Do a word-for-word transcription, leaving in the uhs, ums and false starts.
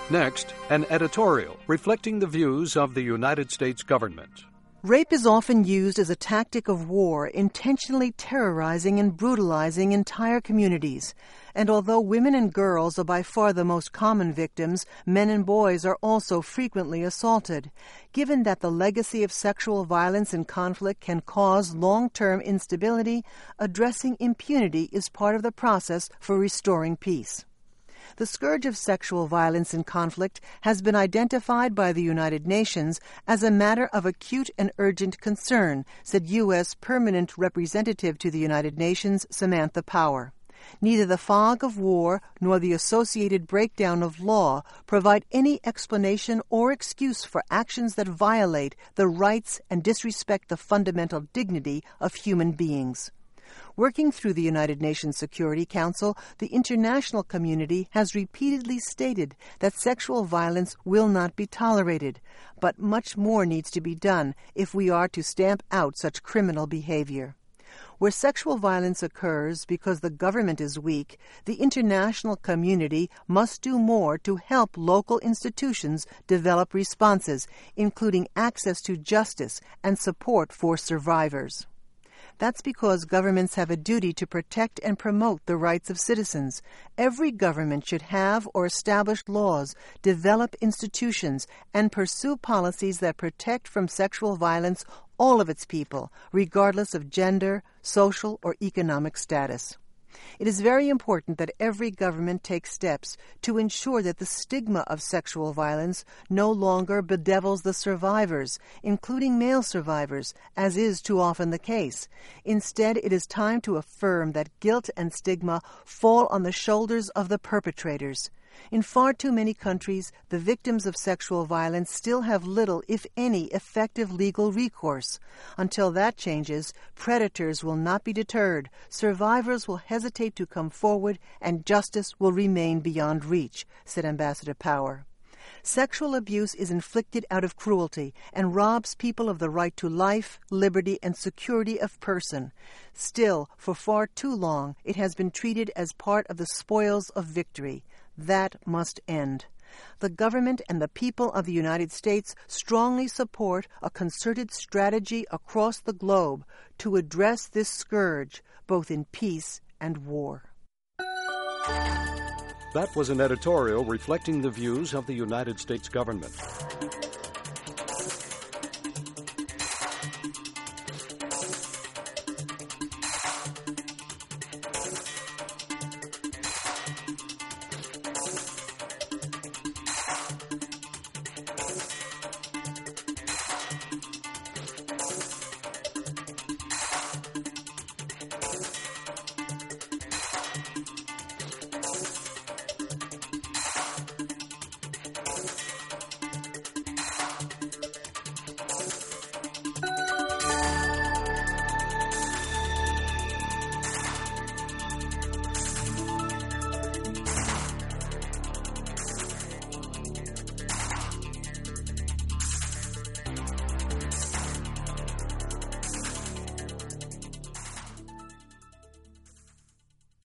Next, an editorial reflecting the views of the United States government. Rape is often used as a tactic of war, intentionally terrorizing and brutalizing entire communities. And although women and girls are by far the most common victims, men and boys are also frequently assaulted. Given that the legacy of sexual violence and conflict can cause long-term instability, addressing impunity is part of the process for restoring peace. The scourge of sexual violence and conflict has been identified by the United Nations as a matter of acute and urgent concern, said U S Permanent Representative to the United Nations, Samantha Power. Neither the fog of war nor the associated breakdown of law provide any explanation or excuse for actions that violate the rights and disrespect the fundamental dignity of human beings. Working through the United Nations Security Council, the international community has repeatedly stated that sexual violence will not be tolerated, but much more needs to be done if we are to stamp out such criminal behavior. Where sexual violence occurs because the government is weak, the international community must do more to help local institutions develop responses, including access to justice and support for survivors. That's because governments have a duty to protect and promote the rights of citizens. Every government should have or establish laws, develop institutions, and pursue policies that protect from sexual violence all of its people, regardless of gender, social, or economic status. It is very important that every government takes steps to ensure that the stigma of sexual violence no longer bedevils the survivors, including male survivors, as is too often the case. Instead, it is time to affirm that guilt and stigma fall on the shoulders of the perpetrators. In far too many countries, the victims of sexual violence still have little, if any, effective legal recourse. Until that changes, predators will not be deterred, survivors will hesitate to come forward, and justice will remain beyond reach, said Ambassador Power. Sexual abuse is inflicted out of cruelty and robs people of the right to life, liberty, and security of person. Still, for far too long, it has been treated as part of the spoils of victory. That must end. The government and the people of the United States strongly support a concerted strategy across the globe to address this scourge, both in peace and war. That was an editorial reflecting the views of the United States government.